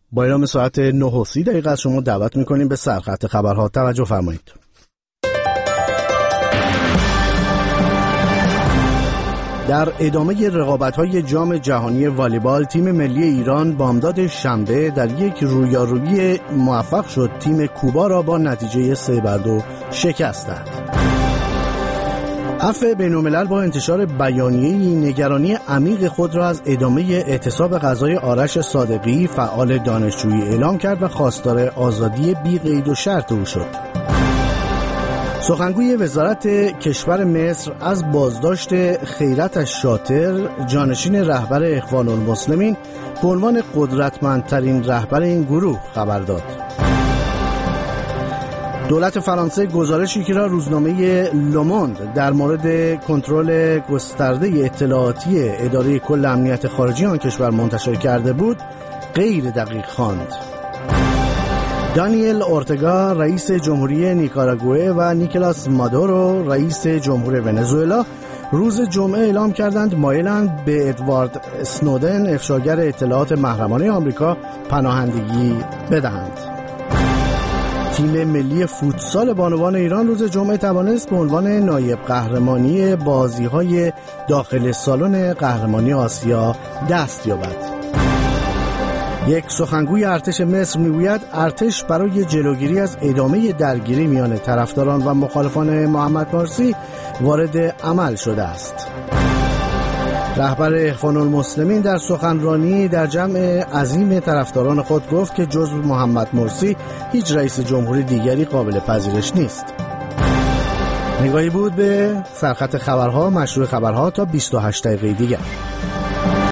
با اعلام ساعت 9:30 از شما دعوت می‌کنیم به سرخط خبرها توجه فرمایید. در ادامه رقابت‌های جام جهانی والیبال، تیم ملی ایران بامداد شنبه در یک رویارویی موفق شد تیم کوبا را با نتیجه 3-2 شکست داد. عفو بین‌الملل با انتشار بیانیه‌ای نگرانی عمیق خود را از ادامه اعتصاب غذای آرش صادقی فعال دانشجویی اعلام کرد و خواستار آزادی بی قید و شرط او شد. سخنگوی وزارت کشور مصر از بازداشت خیرت شاطر، جانشین رهبر اخوان المسلمین، به عنوان قدرتمندترین رهبر این گروه خبر داد. دولت فرانسه گزارشی که را روزنامه لوموند در مورد کنترل گسترده اطلاعاتی اداره کل امنیت خارجی آن کشور منتشر کرده بود، غیر دقیق خواند. دانیل اورتگا رئیس جمهوری نیکاراگوئه و نیکولاس مادورو رئیس جمهور ونزوئلا روز جمعه اعلام کردند مایلند به ادوارد اسنودن، افشاگر اطلاعات محرمانه آمریکا، پناهندگی بدهند. تیم ملی فوتسال بانوان ایران روز جمعه توانست به عنوان نایب قهرمانی بازی‌های داخل سالن قهرمانی آسیا دست یابد. یک سخنگوی ارتش مصر میگوید ارتش برای جلوگیری از ادامه درگیری میان طرفداران و مخالفان محمد مرسی وارد عمل شده است. رهبر اخوان المسلمین در سخنرانی در جمع عظیم طرفداران خود گفت که جز محمد مرسی هیچ رئیس جمهوری دیگری قابل پذیرش نیست. نگاهی بود به سرخط خبرها، مشروع خبرها تا 28 دقیقه دیگر.